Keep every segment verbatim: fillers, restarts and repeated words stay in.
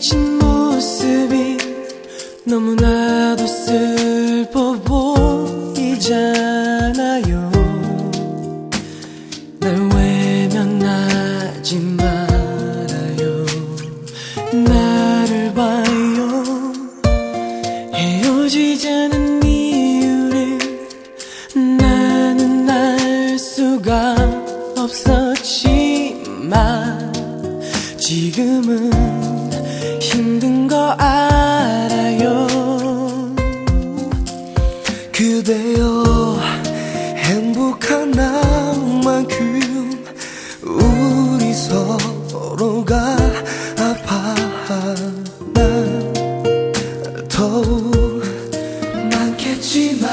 비친 모습이 너무나도 슬퍼 보이잖아요. 날 외면하지 말아요. 나를 봐요. 헤어지자는 이유를 나는 알 수가 없었지만 지금은 힘든 거 알아요. 그대여 행복한 날만큼 우리 서로가 아파하나 더욱 많겠지만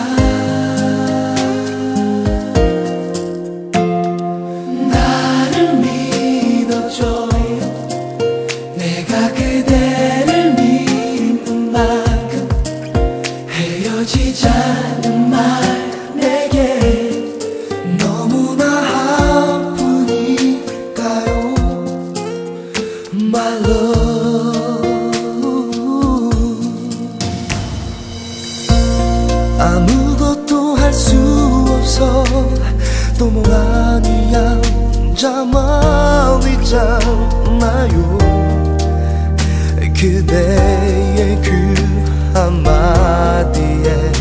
나를 믿어줘요. 내가 그대를 믿는 만큼 헤어지자는 말 내게 너무나 아프니까요. My love. 아무것도 할 수 없어 또 멍하니 앉아만 있잖아요. 그대의 그 한마디에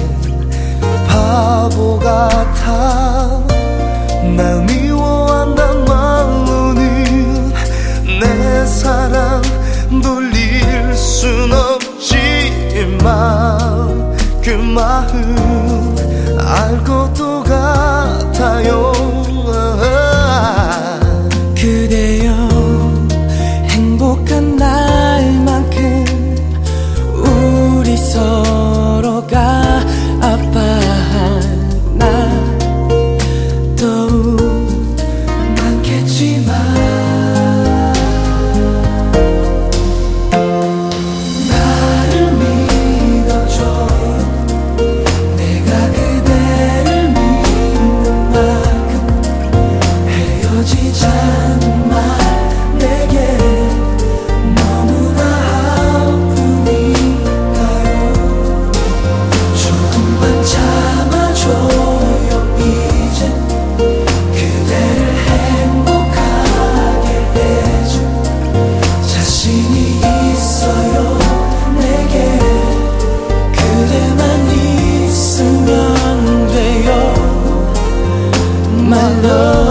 바보 같아 날 미워한단 말로는 내 사랑 돌릴 순 없지만 그 마음 알 것도 같아요. 그대여 행복한 날만큼 우리 서로가 아파하나 더욱 많겠지만 나를 믿어줘요. 내가 그대를 믿는 만큼 헤어지자는 말 내게 너무나 아프니까요. 조금만 참아줘요. 이제 그대를 행복하게 해줄 자신이 있어요. 내게 그대만 있으면 돼요. My love.